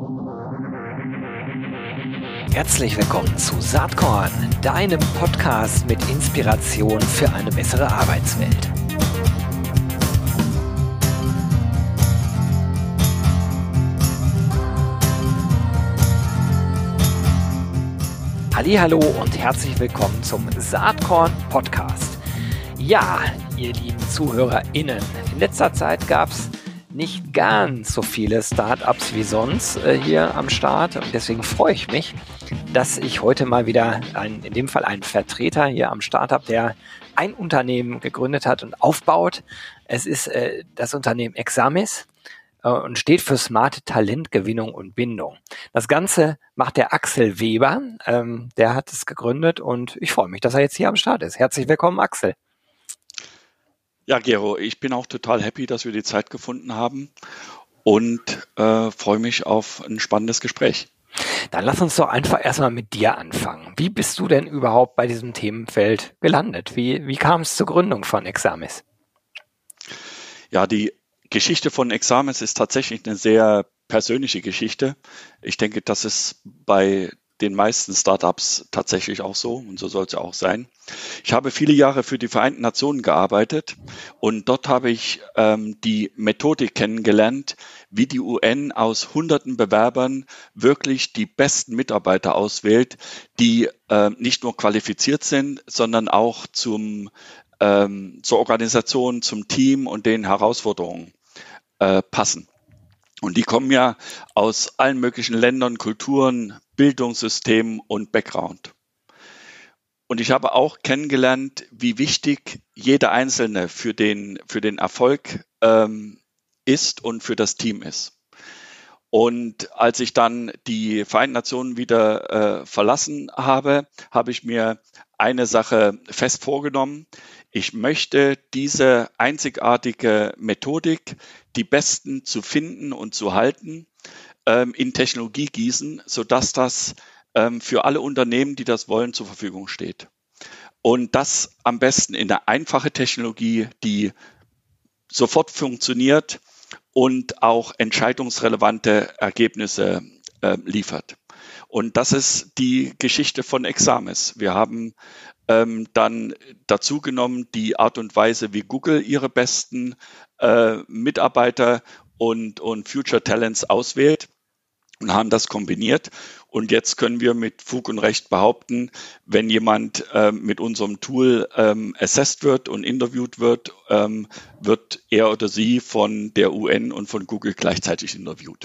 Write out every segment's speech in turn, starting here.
Herzlich willkommen zu Saatkorn, deinem Podcast mit Inspiration für eine bessere Arbeitswelt. Hallihallo und herzlich willkommen zum Saatkorn Podcast. Ja, ihr lieben ZuhörerInnen, in letzter Zeit gab es nicht ganz so viele Startups wie sonst hier am Start und deswegen freue ich mich, dass ich heute mal wieder in dem Fall einen Vertreter hier am Start habe, der ein Unternehmen gegründet hat und aufbaut. Es ist das Unternehmen Examis und steht für smarte Talentgewinnung und Bindung. Das Ganze macht der Axel Weber, der hat es gegründet und ich freue mich, dass er jetzt hier am Start ist. Herzlich willkommen, Axel. Ja, Gero, ich bin auch total happy, dass wir die Zeit gefunden haben und freue mich auf ein spannendes Gespräch. Dann lass uns doch einfach erstmal mit dir anfangen. Wie bist du denn überhaupt bei diesem Themenfeld gelandet? Wie kam es zur Gründung von Examis? Ja, die Geschichte von Examis ist tatsächlich eine sehr persönliche Geschichte. Ich denke, das ist bei den meisten Startups tatsächlich auch so und so soll es ja auch sein. Ich habe viele Jahre für die Vereinten Nationen gearbeitet und dort habe ich die Methodik kennengelernt, wie die UN aus hunderten Bewerbern wirklich die besten Mitarbeiter auswählt, die nicht nur qualifiziert sind, sondern auch zur Organisation, zum Team und den Herausforderungen passen. Und die kommen ja aus allen möglichen Ländern, Kulturen, Bildungssystemen und Background. Und ich habe auch kennengelernt, wie wichtig jeder Einzelne für den Erfolg ist und für das Team ist. Und als ich dann die Vereinten Nationen wieder verlassen habe, habe ich mir eine Sache fest vorgenommen. Ich möchte diese einzigartige Methodik, die Besten zu finden und zu halten, in Technologie gießen, sodass das für alle Unternehmen, die das wollen, zur Verfügung steht. Und das am besten in eine einfache Technologie, die sofort funktioniert und auch entscheidungsrelevante Ergebnisse liefert. Und das ist die Geschichte von Examis. Wir haben dann dazu genommen die Art und Weise, wie Google ihre besten Mitarbeiter und Future Talents auswählt und haben das kombiniert. Und jetzt können wir mit Fug und Recht behaupten, wenn jemand mit unserem Tool assessed wird und interviewt wird, wird er oder sie von der UN und von Google gleichzeitig interviewt.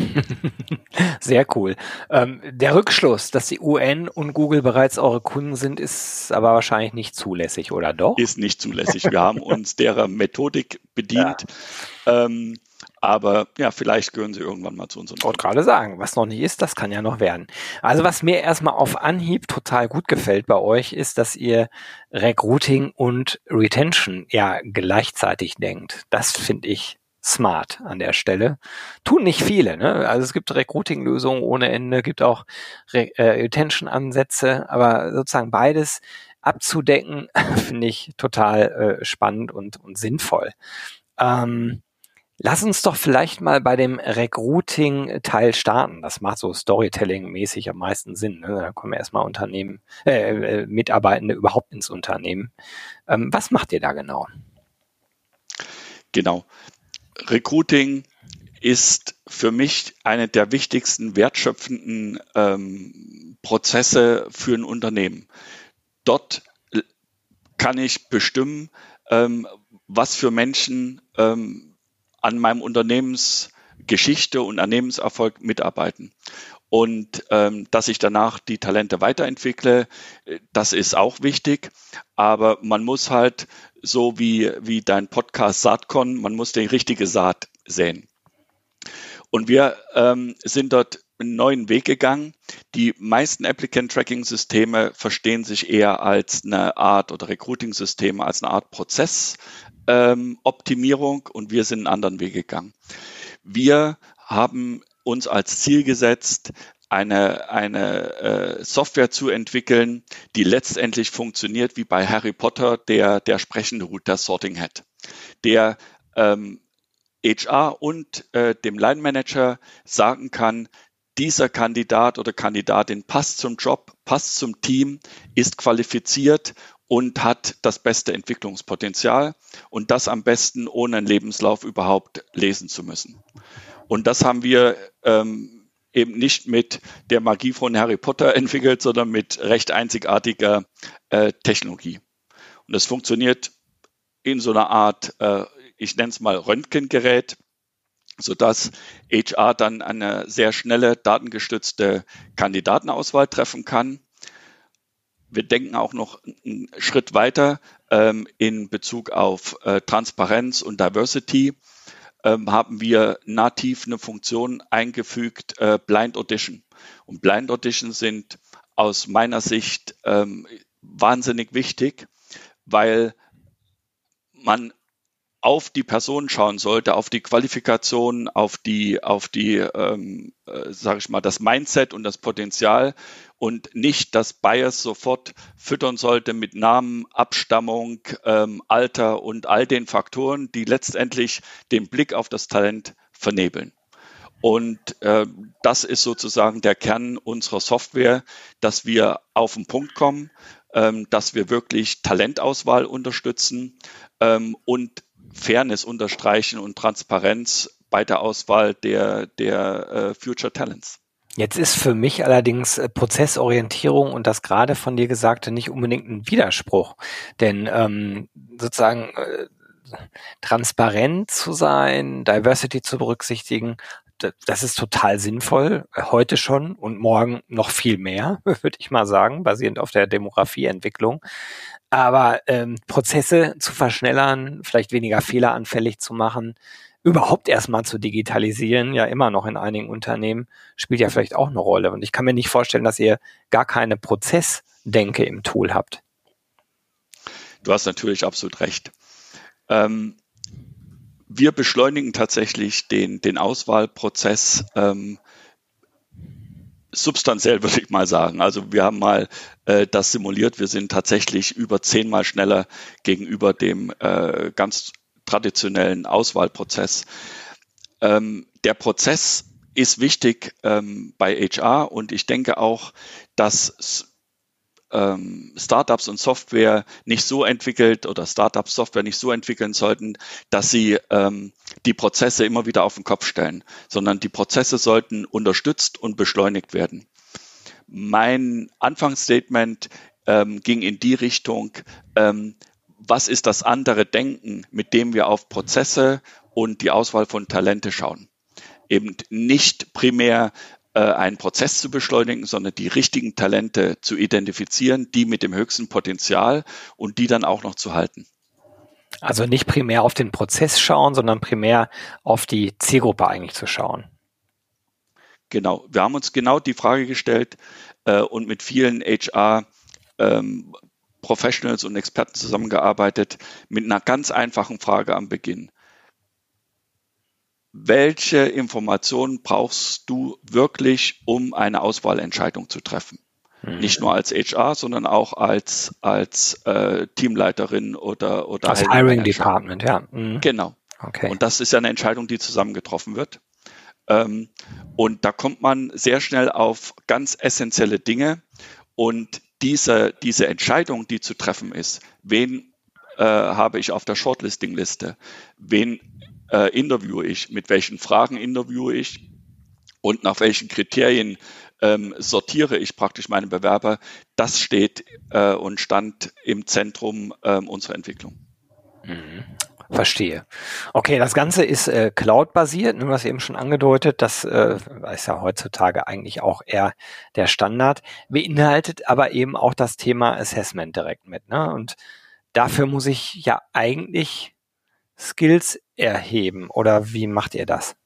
Sehr cool. Der Rückschluss, dass die UN und Google bereits eure Kunden sind, ist aber wahrscheinlich nicht zulässig, oder doch? Ist nicht zulässig. Wir haben uns derer Methodik bedient. Ja. Aber ja, vielleicht gehören sie irgendwann mal zu unserem. Ich wollte gerade sagen, was noch nicht ist, das kann ja noch werden. Also was mir erstmal auf Anhieb total gut gefällt bei euch, ist, dass ihr Recruiting und Retention ja gleichzeitig denkt. Das finde ich smart an der Stelle. Tun nicht viele, ne? Also es gibt Recruiting-Lösungen ohne Ende, gibt auch Retention-Ansätze, aber sozusagen beides abzudecken, finde ich total spannend und sinnvoll. Lass uns doch vielleicht mal bei dem Recruiting-Teil starten. Das macht so Storytelling-mäßig am meisten Sinn. Ne? Da kommen erstmal Mitarbeitende überhaupt ins Unternehmen. Was macht ihr da genau? Genau. Recruiting ist für mich eine der wichtigsten wertschöpfenden Prozesse für ein Unternehmen. Dort kann ich bestimmen, was für Menschen an meinem Unternehmensgeschichte und Unternehmenserfolg mitarbeiten. Und dass ich danach die Talente weiterentwickle, das ist auch wichtig. Aber man muss halt, so wie dein Podcast Saatkorn, man muss die richtige Saat säen. Und wir sind dort einen neuen Weg gegangen. Die meisten Applicant-Tracking-Systeme verstehen sich eher als eine Art oder Recruiting-Systeme als eine Art Prozessoptimierung und wir sind einen anderen Weg gegangen. Wir haben uns als Ziel gesetzt, eine Software zu entwickeln, die letztendlich funktioniert wie bei Harry Potter, der sprechende Hut, der Sorting Hat, der HR und dem Line Manager sagen kann, dieser Kandidat oder Kandidatin passt zum Job, passt zum Team, ist qualifiziert und hat das beste Entwicklungspotenzial und das am besten ohne einen Lebenslauf überhaupt lesen zu müssen. Und das haben wir eben nicht mit der Magie von Harry Potter entwickelt, sondern mit recht einzigartiger Technologie. Und das funktioniert in so einer Art, ich nenne es mal Röntgengerät, sodass HR dann eine sehr schnelle, datengestützte Kandidatenauswahl treffen kann. Wir denken auch noch einen Schritt weiter in Bezug auf Transparenz und Diversity. Haben wir nativ eine Funktion eingefügt, Blind Audition. Und Blind Audition sind aus meiner Sicht wahnsinnig wichtig, weil man auf die Person schauen sollte, auf die Qualifikation, auf die, sage ich mal, das Mindset und das Potenzial und nicht das Bias sofort füttern sollte mit Namen, Abstammung, Alter und all den Faktoren, die letztendlich den Blick auf das Talent vernebeln. Und das ist sozusagen der Kern unserer Software, dass wir auf den Punkt kommen, dass wir wirklich Talentauswahl unterstützen und Fairness unterstreichen und Transparenz bei der Auswahl der Future Talents. Jetzt ist für mich allerdings Prozessorientierung und das gerade von dir Gesagte nicht unbedingt ein Widerspruch. Denn sozusagen transparent zu sein, Diversity zu berücksichtigen, das ist total sinnvoll, heute schon und morgen noch viel mehr, würde ich mal sagen, basierend auf der Demografieentwicklung. Aber Prozesse zu verschnellern, vielleicht weniger fehleranfällig zu machen, überhaupt erstmal zu digitalisieren, ja immer noch in einigen Unternehmen, spielt ja vielleicht auch eine Rolle. Und ich kann mir nicht vorstellen, dass ihr gar keine Prozessdenke im Tool habt. Du hast natürlich absolut recht. Wir beschleunigen tatsächlich den Auswahlprozess substanziell, würde ich mal sagen. Also wir haben mal das simuliert. Wir sind tatsächlich über 10-mal schneller gegenüber dem ganz traditionellen Auswahlprozess. Der Prozess ist wichtig bei HR und ich denke auch, dass Startups und Software nicht so entwickelt oder Startups Software nicht so entwickeln sollten, dass sie die Prozesse immer wieder auf den Kopf stellen, sondern die Prozesse sollten unterstützt und beschleunigt werden. Mein Anfangsstatement ging in die Richtung, was ist das andere Denken, mit dem wir auf Prozesse und die Auswahl von Talente schauen. Eben nicht primär einen Prozess zu beschleunigen, sondern die richtigen Talente zu identifizieren, die mit dem höchsten Potenzial und die dann auch noch zu halten. Also nicht primär auf den Prozess schauen, sondern primär auf die Zielgruppe eigentlich zu schauen. Genau, wir haben uns genau die Frage gestellt und mit vielen HR Professionals und Experten zusammengearbeitet mit einer ganz einfachen Frage am Beginn. Welche Informationen brauchst du wirklich, um eine Auswahlentscheidung zu treffen? Nicht nur als HR, sondern auch als Teamleiterin oder als Hiring Department, ja. Genau. Okay. Und das ist ja eine Entscheidung, die zusammen getroffen wird. Und da kommt man sehr schnell auf ganz essentielle Dinge. Und diese Entscheidung, die zu treffen ist, wen habe ich auf der Shortlisting-Liste, wen interviewe ich, mit welchen Fragen interviewe ich und nach welchen Kriterien sortiere ich praktisch meine Bewerber, das steht und stand im Zentrum unserer Entwicklung. Verstehe. Okay, das Ganze ist Cloud-basiert, du hast eben schon angedeutet, das ist ja heutzutage eigentlich auch eher der Standard, beinhaltet aber eben auch das Thema Assessment direkt mit, ne? Und dafür muss ich ja eigentlich Skills erheben, oder wie macht ihr das?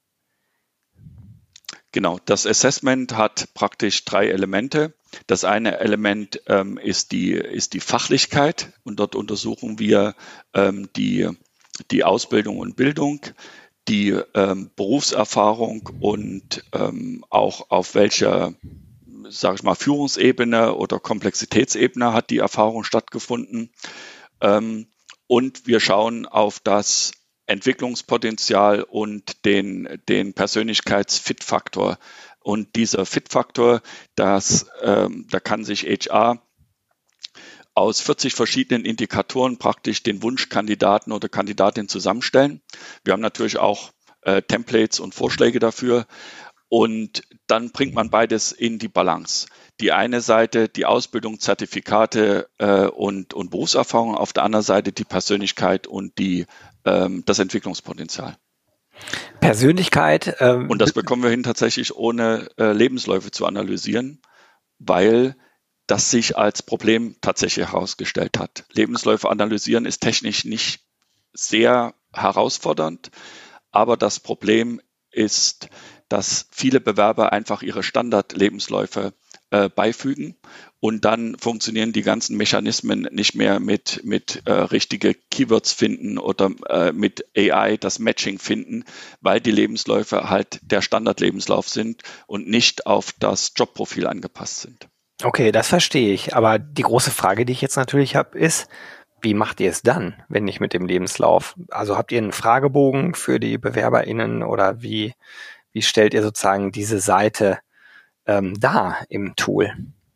Genau, das Assessment hat praktisch 3 Elemente. Das eine Element ist die Fachlichkeit und dort untersuchen wir die Ausbildung und Bildung, die Berufserfahrung und auch auf welcher, sage ich mal, Führungsebene oder Komplexitätsebene hat die Erfahrung stattgefunden. Und wir schauen auf das Entwicklungspotenzial und den Persönlichkeits-Fit-Faktor. Und dieser Fit-Faktor, da kann sich HR aus 40 verschiedenen Indikatoren praktisch den Wunschkandidaten oder Kandidatin zusammenstellen. Wir haben natürlich auch Templates und Vorschläge dafür. Und dann bringt man beides in die Balance. Die eine Seite die Ausbildung, Zertifikate und Berufserfahrung, auf der anderen Seite die Persönlichkeit und das Entwicklungspotenzial. Persönlichkeit. Und das bekommen wir hin, tatsächlich ohne Lebensläufe zu analysieren, weil das sich als Problem tatsächlich herausgestellt hat. Lebensläufe analysieren ist technisch nicht sehr herausfordernd, aber das Problem ist, dass viele Bewerber einfach ihre Standardlebensläufe beifügen und dann funktionieren die ganzen Mechanismen nicht mehr mit richtige Keywords finden oder mit AI das Matching finden, weil die Lebensläufe halt der Standardlebenslauf sind und nicht auf das Jobprofil angepasst sind. Okay, das verstehe ich. Aber die große Frage, die ich jetzt natürlich habe, ist, wie macht ihr es dann, wenn nicht mit dem Lebenslauf? Also habt ihr einen Fragebogen für die BewerberInnen oder wie stellt ihr sozusagen diese Seite dar im Tool?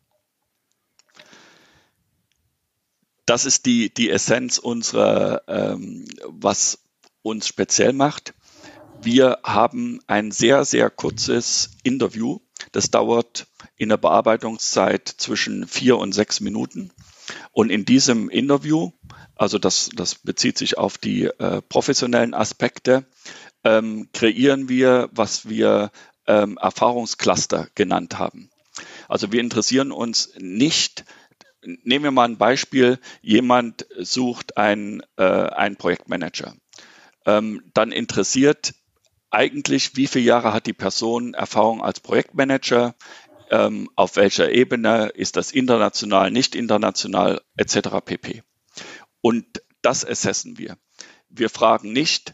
Das ist die Essenz unserer, was uns speziell macht. Wir haben ein sehr, sehr kurzes Interview. Das dauert in der Bearbeitungszeit zwischen 4 und 6 Minuten. Und in diesem Interview, also das bezieht sich auf die professionellen Aspekte, kreieren wir, was wir Erfahrungscluster genannt haben. Also wir interessieren uns nicht, nehmen wir mal ein Beispiel, jemand sucht einen Projektmanager. Dann interessiert eigentlich, wie viele Jahre hat die Person Erfahrung als Projektmanager, auf welcher Ebene, ist das international, nicht international, etc. pp. Und das assessen wir. Wir fragen nicht,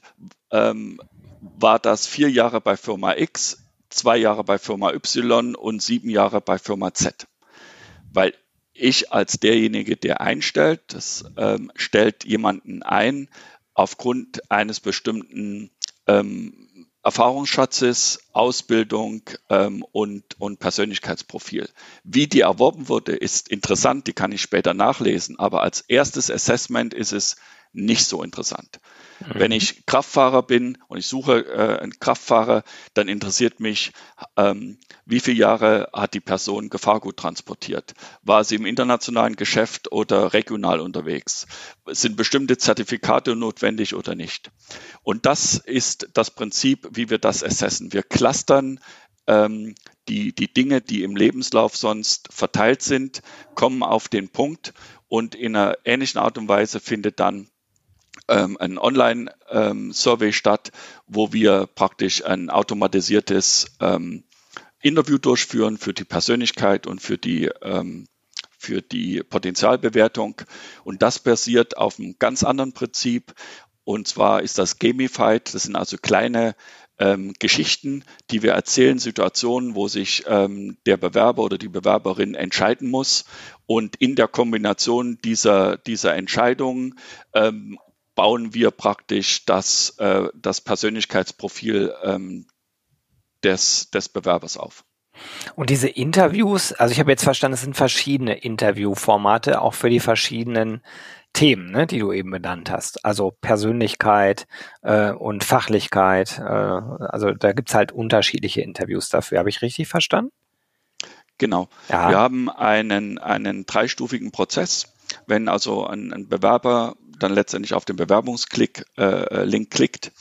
war das 4 Jahre bei Firma X, 2 Jahre bei Firma Y und 7 Jahre bei Firma Z. Weil ich als derjenige, der einstellt, das stellt jemanden ein aufgrund eines bestimmten Erfahrungsschatzes, Ausbildung und Persönlichkeitsprofil. Wie die erworben wurde, ist interessant, die kann ich später nachlesen, aber als erstes Assessment ist es nicht so interessant. Wenn ich Kraftfahrer bin und ich suche einen Kraftfahrer, dann interessiert mich, wie viele Jahre hat die Person Gefahrgut transportiert? War sie im internationalen Geschäft oder regional unterwegs? Sind bestimmte Zertifikate notwendig oder nicht? Und das ist das Prinzip, wie wir das assessen. Wir clustern die Dinge, die im Lebenslauf sonst verteilt sind, kommen auf den Punkt und in einer ähnlichen Art und Weise findet dann ein Online-Survey statt, wo wir praktisch ein automatisiertes Interview durchführen für die Persönlichkeit und für die Potenzialbewertung. Und das basiert auf einem ganz anderen Prinzip. Und zwar ist das gamified. Das sind also kleine Geschichten, die wir erzählen, Situationen, wo sich der Bewerber oder die Bewerberin entscheiden muss. Und in der Kombination dieser Entscheidungen bauen wir praktisch das Persönlichkeitsprofil des Bewerbers auf. Und diese Interviews, also ich habe jetzt verstanden, es sind verschiedene Interviewformate, auch für die verschiedenen Themen, ne, die du eben benannt hast. Also Persönlichkeit und Fachlichkeit. Also da gibt's halt unterschiedliche Interviews dafür. Habe ich richtig verstanden? Genau. Ja. Wir haben einen 3-stufigen Prozess. Wenn also ein Bewerber dann letztendlich auf den Bewerbungslink klickt,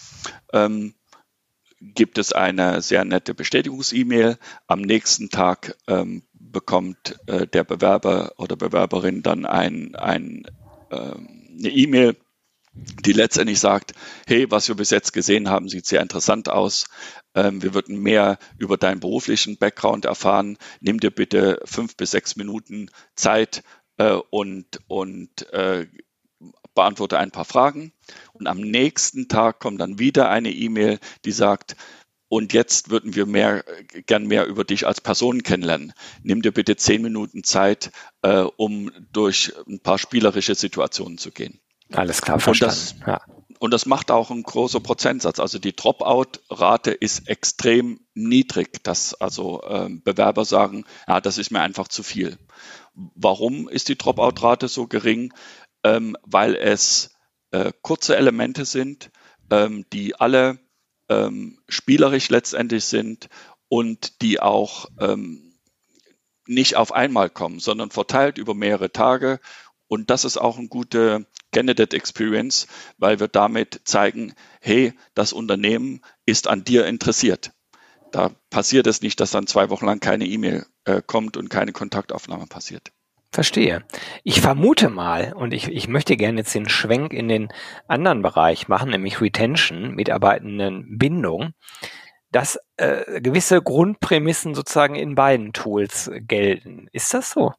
gibt es eine sehr nette Bestätigungs-E-Mail. Am nächsten Tag bekommt der Bewerber oder Bewerberin dann eine E-Mail, die letztendlich sagt, hey, was wir bis jetzt gesehen haben, sieht sehr interessant aus. Wir würden mehr über deinen beruflichen Background erfahren. Nimm dir bitte 5 bis 6 Minuten Zeit und beantworte ein paar Fragen. Und am nächsten Tag kommt dann wieder eine E-Mail, die sagt, und jetzt würden wir gern mehr über dich als Person kennenlernen. Nimm dir bitte 10 Minuten Zeit, um durch ein paar spielerische Situationen zu gehen. Alles klar, verstanden. Und das macht auch ein großer Prozentsatz. Also die Dropout-Rate ist extrem niedrig, dass also Bewerber sagen, ja, das ist mir einfach zu viel. Warum ist die Dropout-Rate so gering? Weil es kurze Elemente sind, die alle spielerisch letztendlich sind und die auch nicht auf einmal kommen, sondern verteilt über mehrere Tage. Und das ist auch eine gute Candidate Experience, weil wir damit zeigen, hey, das Unternehmen ist an dir interessiert. Da passiert es nicht, dass dann 2 Wochen lang keine E-Mail kommt und keine Kontaktaufnahme passiert. Verstehe. Ich vermute mal, und ich möchte gerne jetzt den Schwenk in den anderen Bereich machen, nämlich Retention, Mitarbeitendenbindung, dass gewisse Grundprämissen sozusagen in beiden Tools gelten. Ist das so?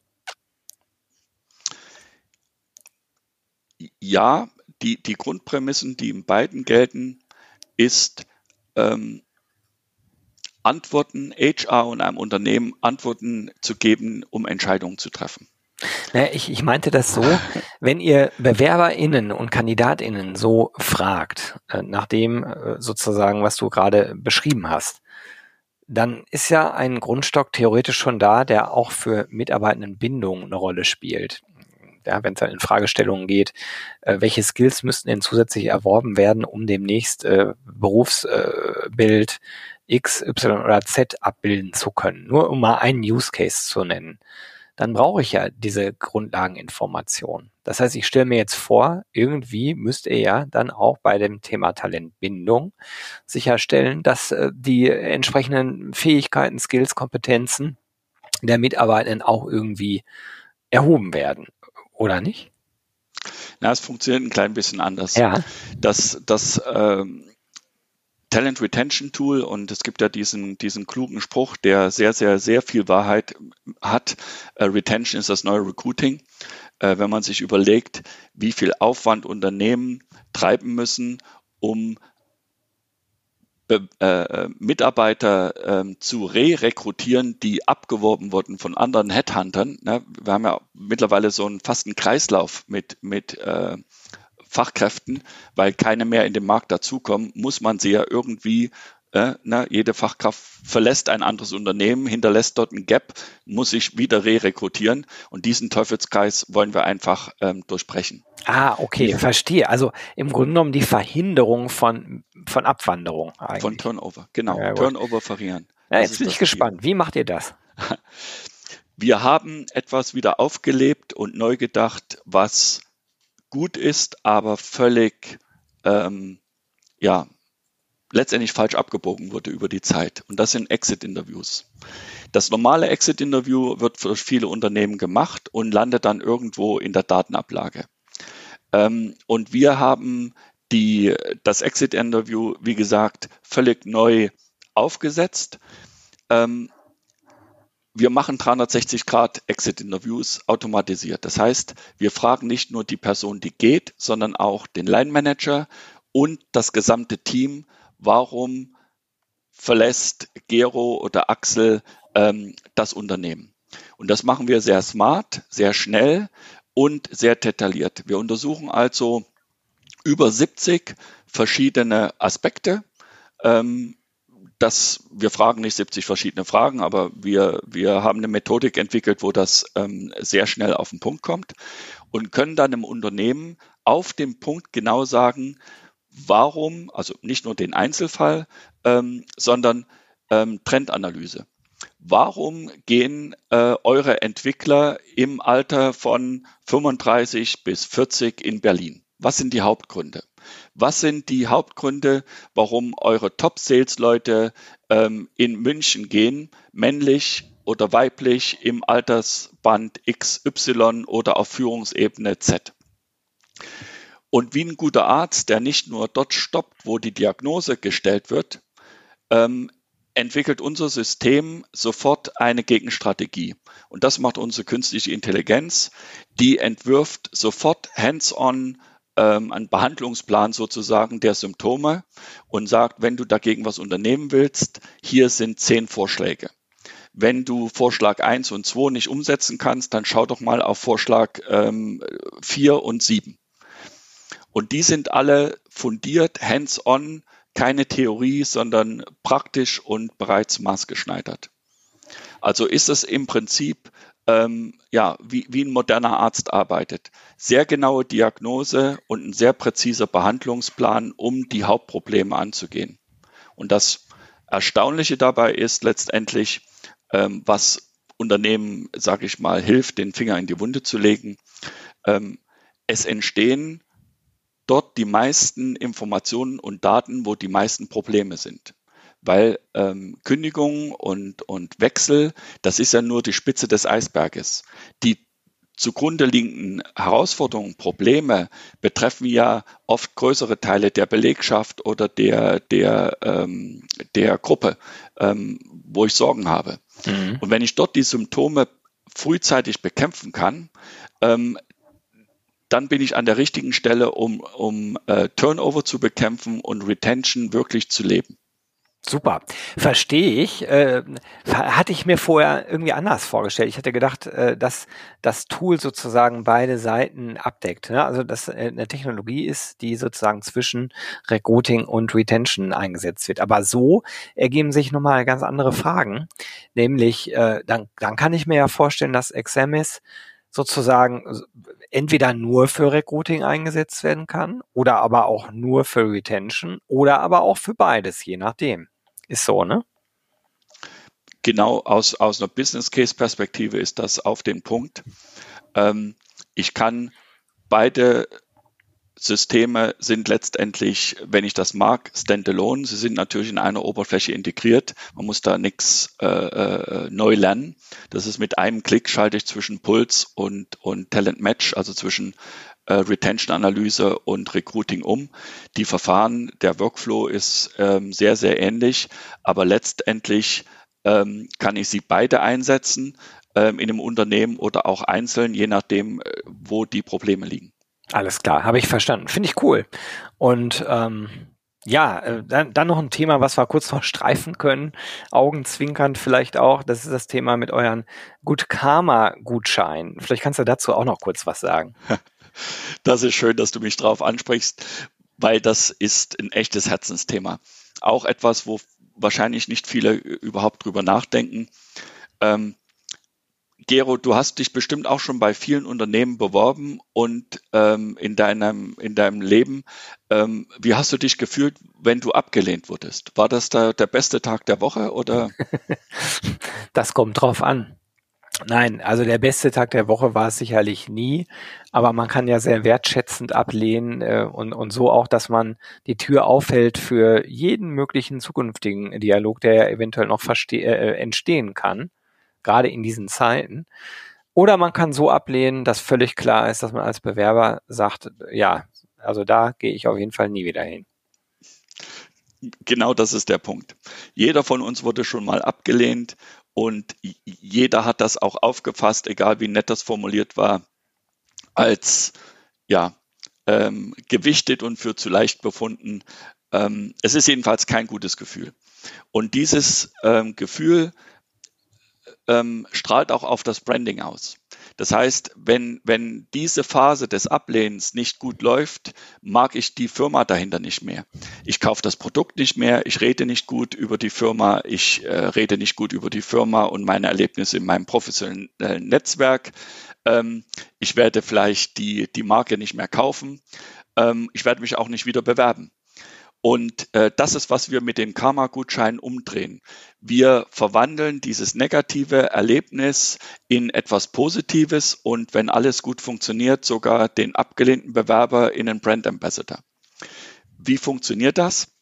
Ja, die Grundprämissen, die in beiden gelten, ist Antworten, HR und einem Unternehmen Antworten zu geben, um Entscheidungen zu treffen. Naja, ich meinte das so, wenn ihr BewerberInnen und KandidatInnen so fragt, nach dem sozusagen, was du gerade beschrieben hast, dann ist ja ein Grundstock theoretisch schon da, der auch für Mitarbeitendenbindung eine Rolle spielt. Ja, wenn es dann in Fragestellungen geht, welche Skills müssten denn zusätzlich erworben werden, um demnächst Berufsbild X, Y oder Z abbilden zu können. Nur um mal einen Use Case zu nennen. Dann brauche ich ja diese Grundlageninformation. Das heißt, ich stelle mir jetzt vor, irgendwie müsst ihr ja dann auch bei dem Thema Talentbindung sicherstellen, dass die entsprechenden Fähigkeiten, Skills, Kompetenzen der Mitarbeitenden auch irgendwie erhoben werden. Oder nicht? Na, es funktioniert ein klein bisschen anders. Ja. Das Talent Retention Tool, und es gibt ja diesen klugen Spruch, der sehr, sehr, sehr viel Wahrheit hat. Retention ist das neue Recruiting. Wenn man sich überlegt, wie viel Aufwand Unternehmen treiben müssen, um Mitarbeiter zu re-rekrutieren, die abgeworben wurden von anderen Headhuntern. Ne? Wir haben ja mittlerweile so fast einen Kreislauf mit Fachkräften, weil keine mehr in den Markt dazukommen, muss man sie ja irgendwie, jede Fachkraft verlässt ein anderes Unternehmen, hinterlässt dort ein Gap, muss sich wieder re-rekrutieren, und diesen Teufelskreis wollen wir einfach durchbrechen. Ah, okay, verstehe. Also im Grunde genommen die Verhinderung von Abwanderung eigentlich. Von Turnover, genau. Ja, Turnover verringern. Ja, jetzt bin ich gespannt. Wie macht ihr das? Wir haben etwas wieder aufgelebt und neu gedacht, was gut ist, aber völlig letztendlich falsch abgebogen wurde über die Zeit. Und das sind Exit-Interviews. Das normale Exit-Interview wird für viele Unternehmen gemacht und landet dann irgendwo in der Datenablage. Und wir haben das Exit-Interview, wie gesagt, völlig neu aufgesetzt. Wir machen 360-Grad-Exit-Interviews automatisiert. Das heißt, wir fragen nicht nur die Person, die geht, sondern auch den Line-Manager und das gesamte Team, warum verlässt Gero oder Axel das Unternehmen. Und das machen wir sehr smart, sehr schnell und sehr detailliert. Wir untersuchen also über 70 verschiedene Aspekte. Wir fragen nicht 70 verschiedene Fragen, aber wir haben eine Methodik entwickelt, wo das sehr schnell auf den Punkt kommt und können dann im Unternehmen auf dem Punkt genau sagen, warum, also nicht nur den Einzelfall, sondern Trendanalyse. Warum gehen eure Entwickler im Alter von 35 bis 40 in Berlin? Was sind die Hauptgründe? Was sind die Hauptgründe, warum eure Top-Sales-Leute in München gehen, männlich oder weiblich, im Altersband XY oder auf Führungsebene Z? Und wie ein guter Arzt, der nicht nur dort stoppt, wo die Diagnose gestellt wird, entwickelt unser System sofort eine Gegenstrategie. Und das macht unsere künstliche Intelligenz. Die entwirft sofort hands-on einen Behandlungsplan sozusagen der Symptome und sagt, wenn du dagegen was unternehmen willst, hier sind 10 Vorschläge. Wenn du Vorschlag 1 und 2 nicht umsetzen kannst, dann schau doch mal auf Vorschlag 4 und 7. Und die sind alle fundiert, hands-on, keine Theorie, sondern praktisch und bereits maßgeschneidert. Also ist es im Prinzip wie ein moderner Arzt arbeitet. Sehr genaue Diagnose und ein sehr präziser Behandlungsplan, um die Hauptprobleme anzugehen. Und das Erstaunliche dabei ist letztendlich, was Unternehmen, sage ich mal, hilft, den Finger in die Wunde zu legen. Es entstehen dort die meisten Informationen und Daten, wo die meisten Probleme sind. Weil Kündigung und Wechsel, das ist ja nur die Spitze des Eisberges. Die zugrunde liegenden Herausforderungen, Probleme betreffen ja oft größere Teile der Belegschaft oder der Gruppe, wo ich Sorgen habe. Mhm. Und wenn ich dort die Symptome frühzeitig bekämpfen kann, dann bin ich an der richtigen Stelle, um Turnover zu bekämpfen und Retention wirklich zu leben. Super, verstehe ich. Hatte ich mir vorher irgendwie anders vorgestellt. Ich hatte gedacht, dass das Tool sozusagen beide Seiten abdeckt. Ne? Also dass eine Technologie ist, die sozusagen zwischen Recruiting und Retention eingesetzt wird. Aber so ergeben sich nochmal ganz andere Fragen. Nämlich, dann kann ich mir ja vorstellen, dass XMS sozusagen entweder nur für Recruiting eingesetzt werden kann oder aber auch nur für Retention oder aber auch für beides, je nachdem. Ist so, ne? Genau, aus einer Business-Case-Perspektive ist das auf den Punkt. Ich kann beide Systeme sind letztendlich, wenn ich das mag, standalone. Sie sind natürlich in einer Oberfläche integriert. Man muss da nichts neu lernen. Das ist mit einem Klick schalte ich zwischen Puls und Talent Match, also zwischen Retention-Analyse und Recruiting um. Die Verfahren, der Workflow ist sehr, sehr ähnlich, aber letztendlich kann ich sie beide einsetzen in einem Unternehmen oder auch einzeln, je nachdem, wo die Probleme liegen. Alles klar, habe ich verstanden. Finde ich cool. Und dann noch ein Thema, was wir kurz noch streifen können, augenzwinkernd vielleicht auch, das ist das Thema mit euren Good Karma-Gutscheinen. Vielleicht kannst du dazu auch noch kurz was sagen. Das ist schön, dass du mich drauf ansprichst, weil das ist ein echtes Herzensthema. Auch etwas, wo wahrscheinlich nicht viele überhaupt drüber nachdenken. Gero, du hast dich bestimmt auch schon bei vielen Unternehmen beworben und in deinem Leben, wie hast du dich gefühlt, wenn du abgelehnt wurdest? War das der beste Tag der Woche oder? Das kommt drauf an. Nein, also der beste Tag der Woche war es sicherlich nie, aber man kann ja sehr wertschätzend ablehnen und so auch, dass man die Tür aufhält für jeden möglichen zukünftigen Dialog, der ja eventuell noch entstehen kann, gerade in diesen Zeiten. Oder man kann so ablehnen, dass völlig klar ist, dass man als Bewerber sagt, ja, also da gehe ich auf jeden Fall nie wieder hin. Genau das ist der Punkt. Jeder von uns wurde schon mal abgelehnt und jeder hat das auch aufgefasst, egal wie nett das formuliert war, als gewichtet und für zu leicht befunden. Es ist jedenfalls kein gutes Gefühl. Und dieses Gefühl strahlt auch auf das Branding aus. Das heißt, wenn diese Phase des Ablehnens nicht gut läuft, mag ich die Firma dahinter nicht mehr. Ich kaufe das Produkt nicht mehr, ich rede nicht gut über die Firma, ich rede nicht gut über die Firma und meine Erlebnisse in meinem professionellen Netzwerk. Ich werde vielleicht die Marke nicht mehr kaufen. Ich werde mich auch nicht wieder bewerben. Und das ist, was wir mit den Karma-Gutscheinen umdrehen. Wir verwandeln dieses negative Erlebnis in etwas Positives und wenn alles gut funktioniert, sogar den abgelehnten Bewerber in einen Brand Ambassador. Wie funktioniert das?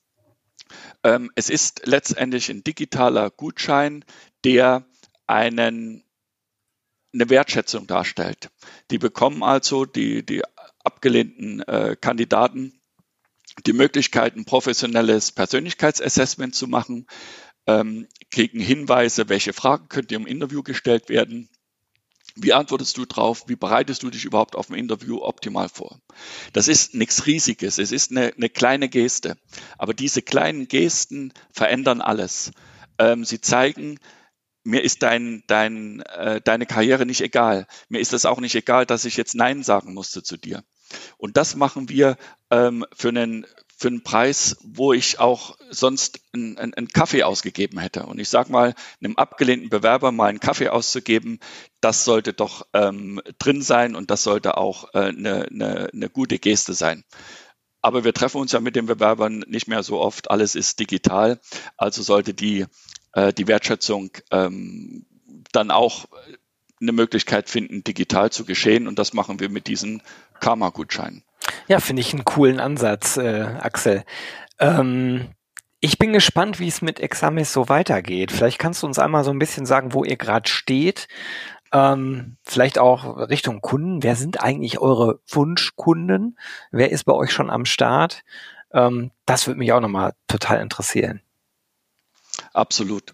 Es ist letztendlich ein digitaler Gutschein, der eine Wertschätzung darstellt. Die bekommen also die abgelehnten Kandidaten die Möglichkeit, ein professionelles Persönlichkeitsassessment zu machen, kriegen Hinweise, welche Fragen könnt ihr im Interview gestellt werden, wie antwortest du drauf, wie bereitest du dich überhaupt auf ein Interview optimal vor. Das ist nichts Riesiges, es ist eine kleine Geste, aber diese kleinen Gesten verändern alles. Sie zeigen, mir ist deine Karriere nicht egal, mir ist es auch nicht egal, dass ich jetzt Nein sagen musste zu dir. Und das machen wir für einen Preis, wo ich auch sonst einen Kaffee ausgegeben hätte. Und ich sage mal, einem abgelehnten Bewerber mal einen Kaffee auszugeben, das sollte doch drin sein und das sollte auch eine gute Geste sein. Aber wir treffen uns ja mit den Bewerbern nicht mehr so oft. Alles ist digital. Also sollte die Wertschätzung dann auch eine Möglichkeit finden, digital zu geschehen. Und das machen wir mit diesen Karma-Gutscheinen. Ja, finde ich einen coolen Ansatz, Axel. Ich bin gespannt, wie es mit Examis so weitergeht. Vielleicht kannst du uns einmal so ein bisschen sagen, wo ihr gerade steht. Vielleicht auch Richtung Kunden. Wer sind eigentlich eure Wunschkunden? Wer ist bei euch schon am Start? Das würde mich auch nochmal total interessieren. Absolut.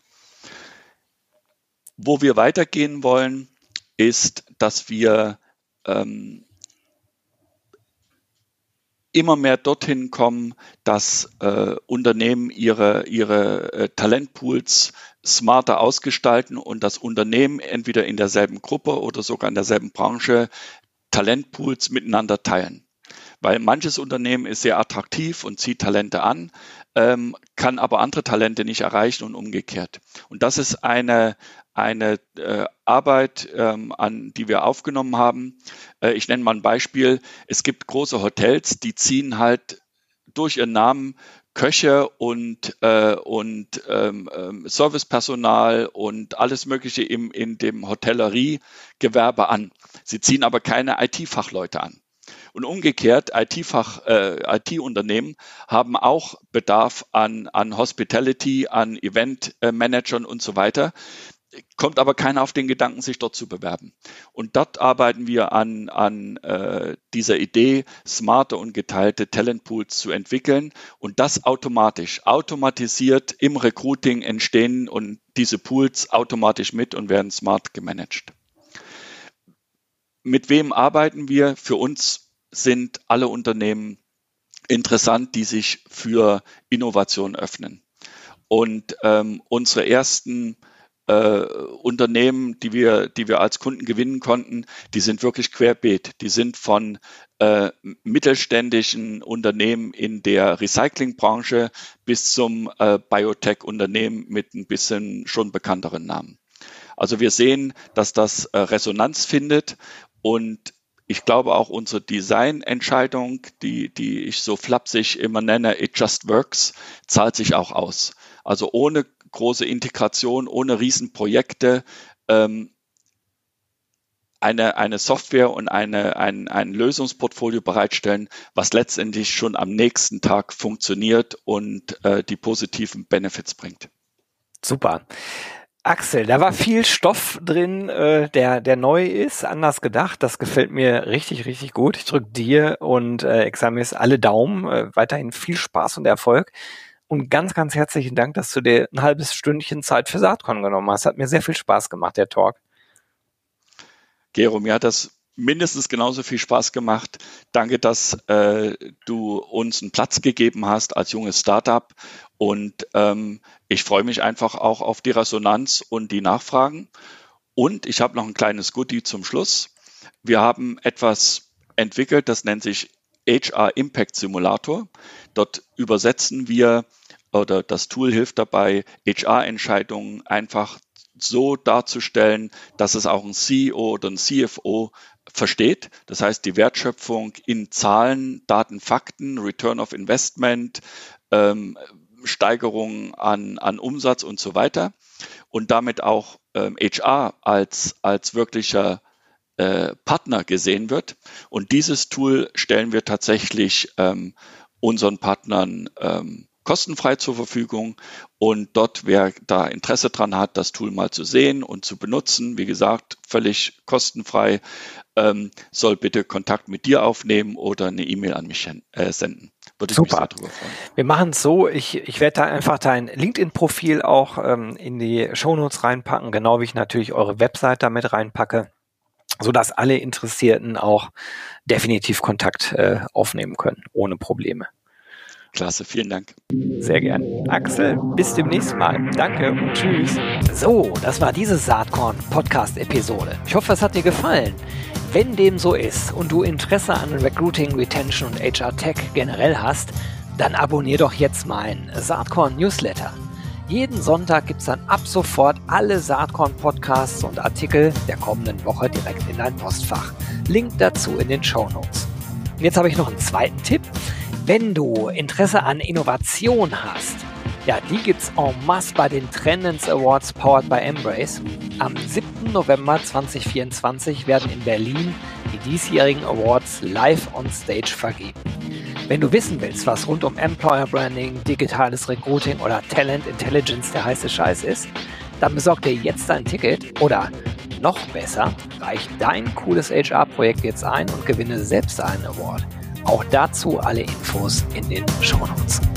Wo wir weitergehen wollen, ist, dass wir immer mehr dorthin kommen, dass Unternehmen ihre Talentpools smarter ausgestalten und das Unternehmen entweder in derselben Gruppe oder sogar in derselben Branche Talentpools miteinander teilen. Weil manches Unternehmen ist sehr attraktiv und zieht Talente an, kann aber andere Talente nicht erreichen und umgekehrt. Und das ist eine Arbeit, an die wir aufgenommen haben. Ich nenne mal ein Beispiel. Es gibt große Hotels, die ziehen halt durch ihren Namen Köche und Servicepersonal und alles Mögliche in dem Hotelleriegewerbe an. Sie ziehen aber keine IT-Fachleute an. Und umgekehrt, IT-Unternehmen haben auch Bedarf an Hospitality, an Event-Managern und so weiter. Kommt aber keiner auf den Gedanken, sich dort zu bewerben. Und dort arbeiten wir an dieser Idee, smarte und geteilte Talentpools zu entwickeln und das automatisiert im Recruiting entstehen und diese Pools automatisch mit und werden smart gemanagt. Mit wem arbeiten wir? Für uns sind alle Unternehmen interessant, die sich für Innovation öffnen. Und unsere ersten Unternehmen, die wir als Kunden gewinnen konnten, die sind wirklich querbeet. Die sind von mittelständischen Unternehmen in der Recyclingbranche bis zum Biotech-Unternehmen mit ein bisschen schon bekannteren Namen. Also wir sehen, dass das Resonanz findet und ich glaube auch unsere Designentscheidung, die ich so flapsig immer nenne, it just works, zahlt sich auch aus. Also ohne große Integration, ohne Riesenprojekte, eine Software und ein Lösungsportfolio bereitstellen, was letztendlich schon am nächsten Tag funktioniert und die positiven Benefits bringt. Super. Axel, da war viel Stoff drin, der neu ist, anders gedacht. Das gefällt mir richtig, richtig gut. Ich drücke dir und Examis alle Daumen. Weiterhin viel Spaß und Erfolg. Und ganz, ganz herzlichen Dank, dass du dir ein halbes Stündchen Zeit für Saatkorn genommen hast. Hat mir sehr viel Spaß gemacht, der Talk. Gero, mir hat das mindestens genauso viel Spaß gemacht. Danke, dass du uns einen Platz gegeben hast als junges Startup. Und ich freue mich einfach auch auf die Resonanz und die Nachfragen. Und ich habe noch ein kleines Goodie zum Schluss. Wir haben etwas entwickelt, das nennt sich HR Impact Simulator. Dort übersetzen wir oder das Tool hilft dabei, HR-Entscheidungen einfach so darzustellen, dass es auch ein CEO oder ein CFO versteht. Das heißt, die Wertschöpfung in Zahlen, Daten, Fakten, Return of Investment, Steigerung an Umsatz und so weiter. Und damit auch HR als wirklicher Partner gesehen wird. Und dieses Tool stellen wir tatsächlich unseren Partnern kostenfrei zur Verfügung. Und dort, wer da Interesse dran hat, das Tool mal zu sehen und zu benutzen, wie gesagt, völlig kostenfrei, soll bitte Kontakt mit dir aufnehmen oder eine E-Mail an mich senden. Würde ich mich sehr darüber freuen. Wir machen es so, ich werde da einfach dein LinkedIn-Profil auch in die Shownotes reinpacken, genau wie ich natürlich eure Website damit reinpacke, sodass alle Interessierten auch definitiv Kontakt aufnehmen können, ohne Probleme. Klasse, vielen Dank. Sehr gern. Axel, bis demnächst mal. Danke und tschüss. So, das war diese Saatkorn-Podcast-Episode. Ich hoffe, es hat dir gefallen. Wenn dem so ist und du Interesse an Recruiting, Retention und HR Tech generell hast, dann abonnier doch jetzt meinen Saatkorn-Newsletter. Jeden Sonntag gibt es dann ab sofort alle Saatkorn-Podcasts und Artikel der kommenden Woche direkt in dein Postfach. Link dazu in den Shownotes. Jetzt habe ich noch einen zweiten Tipp. Wenn du Interesse an Innovation hast, ja, die gibt's en masse bei den Trendens Awards powered by Embrace. Am 7. November 2024 werden in Berlin die diesjährigen Awards live on stage vergeben. Wenn du wissen willst, was rund um Employer Branding, digitales Recruiting oder Talent Intelligence der heiße Scheiß ist, dann besorg dir jetzt ein Ticket oder noch besser, reich dein cooles HR-Projekt jetzt ein und gewinne selbst einen Award. Auch dazu alle Infos in den Shownotes.